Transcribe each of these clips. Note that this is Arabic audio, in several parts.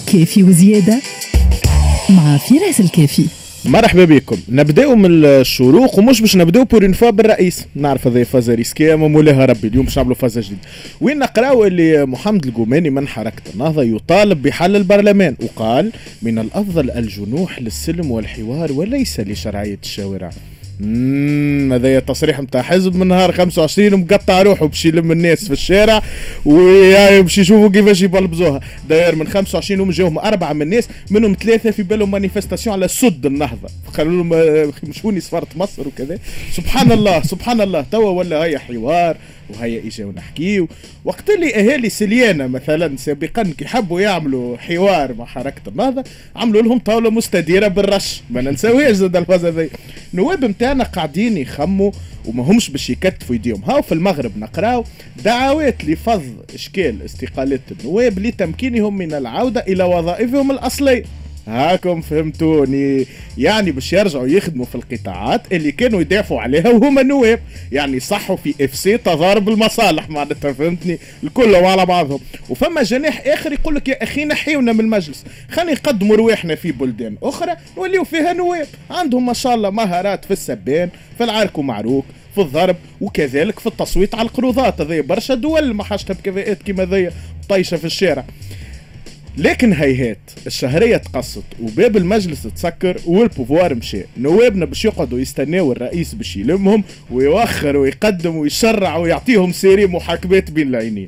كافي وزيادة مع فراس الكافي. مرحبا بكم. نبداو من الشروق ومش باش نبداو بور اون فوا بالرئيس، نعرف هذه فازا ريسكيه مولاها ربي. اليوم باش نعملوا فازا جديده وين نقراو اللي محمد القوماني من حركه النهضه يطالب بحل البرلمان، وقال من الافضل الجنوح للسلم والحوار وليس لشرعيه الشوارع. هذا تصريح متاع حزب من نهار 25 ومقطع روحه باش يلم الناس في الشارع وباش يشوفوا كيفاش يبلبزوها. داير من 25 يوم جاوهم 4 من الناس، منهم 3 في بالهم مانيفستاسيون على سد النهضه، قالوا لهم مشوني سفاره مصر وكذا. سبحان الله سبحان الله. توا ولا هيا حوار وهيا اجاو نحكيو. وقت اللي اهالي سليانه مثلا سابقا كي حبوا يعملوا حوار مع حركه النهضه عملوا لهم طاوله مستديره بالرش، ما ننساوهاش زاد الفازه ذي. نواب نتاعنا قاعدين يخموا وما همش باش يكتفوا يديهم. هاو في المغرب نقراو دعوات لفض اشكال استقالات النواب لتمكينهم من العوده الى وظائفهم الاصليه. هاكم فهمتوني، يعني باش يرجعوا يخدموا في القطاعات اللي كانوا يدافعوا عليها وهما النواب، يعني صحوا في FC تضارب المصالح معناتها، فهمتني الكل على بعضهم. وفما جناح اخر يقول لك يا اخي نحيونا من المجلس، خلينا نقدموا رواحنا في بلدان اخرى نوليو فيها نواب عندهم ما شاء الله مهارات في السبان، في العرك ومعروك، في الضرب، وكذلك في التصويت على القروضات. هذه برشا دول ما حاجتها بكفاءات كيما ذي طايشه في الشارع. لكن هيهات الشهريه تقصت وباب المجلس تسكر والبوفوار مشى. نوابنا باش يقعدوا يستناو الرئيس باش يلمهم ويوخر ويقدم ويشرع ويعطيهم سيري محاكمات بين العينين.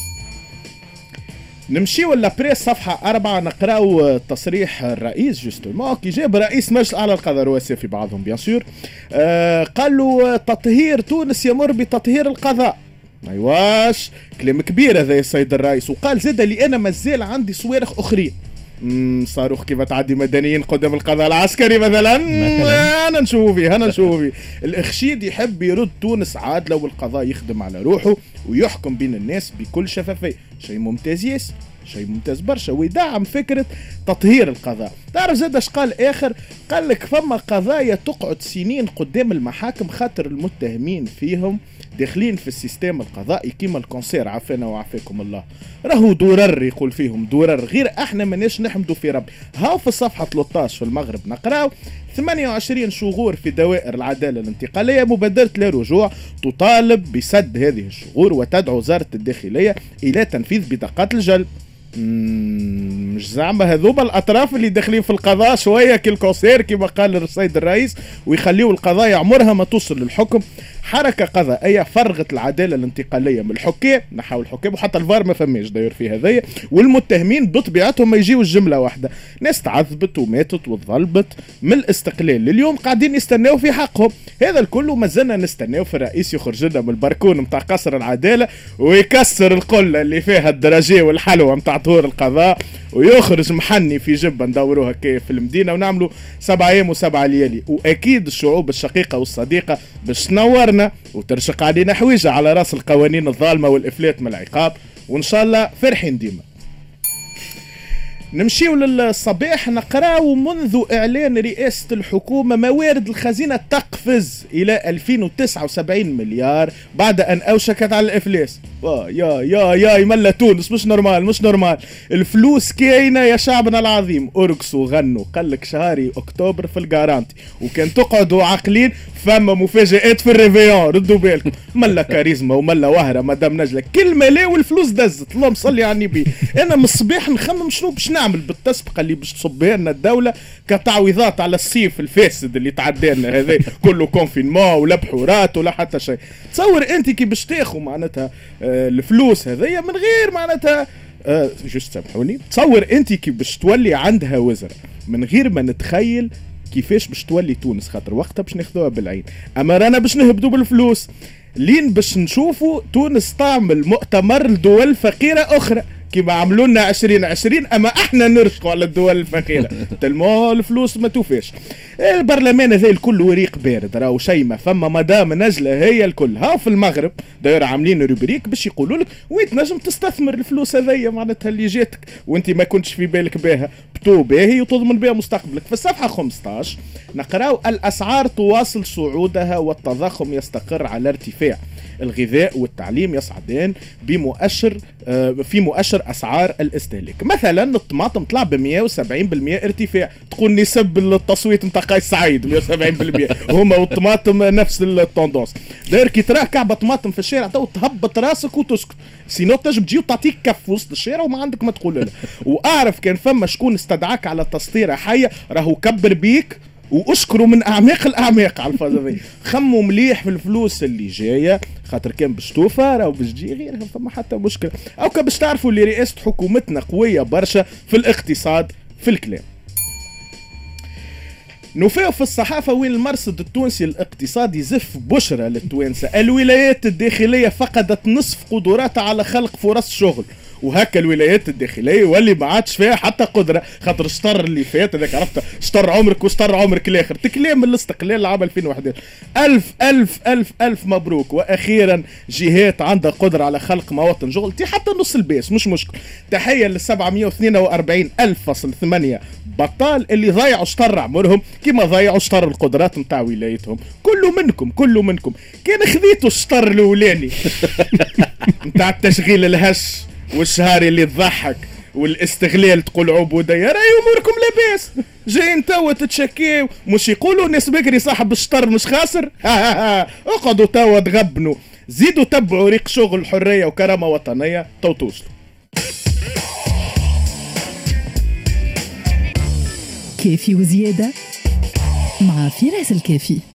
نمشي ولا بريس صفحة 4 نقراو تصريح الرئيس جوستومون كي جاب رئيس مجلس أعلى القضاء رواسي في بعضهم بيان سور. قال له تطهير تونس يمر بتطهير القضاء. ايواش كلام كبير هذا يا سيد الرئيس. وقال زاد لي انا مازال عندي صواريخ اخرين. صاروخ كيف تعدي مدنيين قدام القضاء العسكري مثلا. انا نشوف فيه الاخشيد يحب يرد تونس عادله والقضاء يخدم على روحه ويحكم بين الناس بكل شفافيه. شيء ممتاز ياسر، شيء ممتاز برشا، ويدعم فكرة تطهير القضاء. تعرف زاد اش قال اخر؟ قال لك فما قضايا تقعد سنين قدام المحاكم خاطر المتهمين فيهم داخلين في السيستم القضائي كيما الكونسير، عافانا وعافاكم الله. راهو درر يقول فيهم درر، غير احنا ماناش نحمدوا في ربي. هاو في الصفحة 13 في المغرب نقراو 28 شغور في دوائر العدالة الانتقالية، مبادرة للرجوع تطالب بسد هذه الشغور وتدعو وزارة الداخلية إلى تنفيذ بطاقات الجلب. مش زعما هذوما الاطراف اللي داخلين في القضاء شويه كالكونسير كما قال السيد الرئيس ويخليوا القضايا عمرها ما توصل للحكم. حركه قضائيه فرغت العداله الانتقاليه من الحكام، نحاو الحكام وحتى الفار ما فماش داير فيها هذيا، والمتهمين بطبيعتهم ما يجيوش جمله واحده. ناس تعذبت وماتت وتظلبت من الاستقلال لليوم قاعدين يستناو في حقهم. هذا الكل وما زلنا نستناو في الرئيس يخرج لنا من البركون نتاع قصر العداله ويكسر القله اللي فيها الدرجه والحلوه نتاع طهور القضاء ويخرج محني في جبه ندوروها كيف في المدينه ونعملوا 7 ايام و7 ليالي. واكيد الشعوب الشقيقه والصديقه باش تنورنا وترشق علينا حويجه على راس القوانين الظالمه والافلات من العقاب، وان شاء الله فرحين ديما. نمشيو للصباح نقراو منذ اعلان رئاسة الحكومة موارد الخزينة تقفز الى 2079 مليار بعد ان اوشكت على الافلاس. يا يملا تونس مش نورمال. الفلوس كاينة يا شعبنا العظيم. ارقصوا وغنوا، قالك شهري اكتوبر في الجارانتي، وكان تقعدوا عاقلين فما مفاجآت في الريفيون. ردوا بالكم ملا كاريزما وملا وهرة مدام نجلة كلمة لا والفلوس دزت. اللهم صلي على النبي. انا من الصباح نخمم شنو باش نعمل بالتسبقة اللي باش تصبها لنا الدولة كتعويضات على الصيف الفاسد اللي تعدانا هذا كله كونفينمون ولا بحورات ولا حتى شيء. تصور انت كي باش تاخذ معناتها الفلوس هذيا من غير معناتها جوست سامحوني، تصور انت كي باش تولي عندها وزراء من غير ما نتخيل كيفاش باش تولي تونس، خاطر وقتها باش ناخذوها بالعين. اما رانا باش نهبطوا بالفلوس لين باش نشوفوا تونس تعمل مؤتمر لدول فقيرة اخرى كما عملوا لنا 2020، اما احنا نرشقوا على الدول الفقيره تلمو الفلوس ما توفاش. البرلمان هذا الكل وريق بارد، راهو شيء ما فما مدام نجله هي الكل. ها في المغرب داير عاملين روبريك باش يقولوا لك وين تنجم تستثمر الفلوس هذيا معناتها اللي جاتك وانت ما كنتش في بالك بها بتو باهي وتضمن بها مستقبلك. في الصفحه 15 نقراو الاسعار تواصل صعودها والتضخم يستقر على ارتفاع. الغذاء والتعليم يصعدان بمؤشر في مؤشر أسعار الاستهلاك. مثلا الطماطم طلع ب 170% ارتفاع، تقول نسب التصويت نتاع قيس سعيد 170%، هما والطماطم نفس التوندونس. داير كي تراه كعبة طماطم في الشارع تو تهبط راسك وتسكت، سينو تجم تجي وتعطيك كف وسط الشارع وما عندك ما تقول له. واعرف كان فما شكون استدعاك على تسطيره حيه راهو كبر بيك واشكروا من اعماق الاعماق على الفازة. خموا مليح في الفلوس اللي جايه، خاطر كان باش توفى راهو باش تجي غيرها، فما حتى مشكله. او باش تعرفوا اللي رئاسه حكومتنا قويه برشا في الاقتصاد في الكلام. نوفاو في الصحافة وين المرصد التونسي الاقتصادي زف بشرى للتوانسة، الولايات الداخلية فقدت نصف قدراتها على خلق فرص شغل، وهكا الولايات الداخلية واللي ما عادش فيها حتى قدرة، خاطر شطر اللي فات هذاك عرفت شطر عمرك وشطر عمرك الاخر، تكلام من الاستقلال العام 2011. ألف ألف ألف ألف مبروك، وأخيرا جهات عندها قدرة على خلق مواطن شغل، تي حتى نص الباس مش مشكل. تحية ل 742,8 بطال اللي ضيعوا شطر عمرهم كما ضيعوا شطر القدرات متاع ولايتهم. كله منكم كان خذيتوا الشطر الاولاني متاع التشغيل الهش والشهاري اللي تضحك والاستغلال تقول عبودية، راهي اموركم لاباس. جايين توا تتشكيو، مش يقولوا الناس بكري صاحب الشطر مش خاسر. اقعدوا توا تغبنوا، زيدوا تبعوا ريق شغل حرية وكرامة وطنية توصلوا. كافي وزيادة مع فراس الكافي.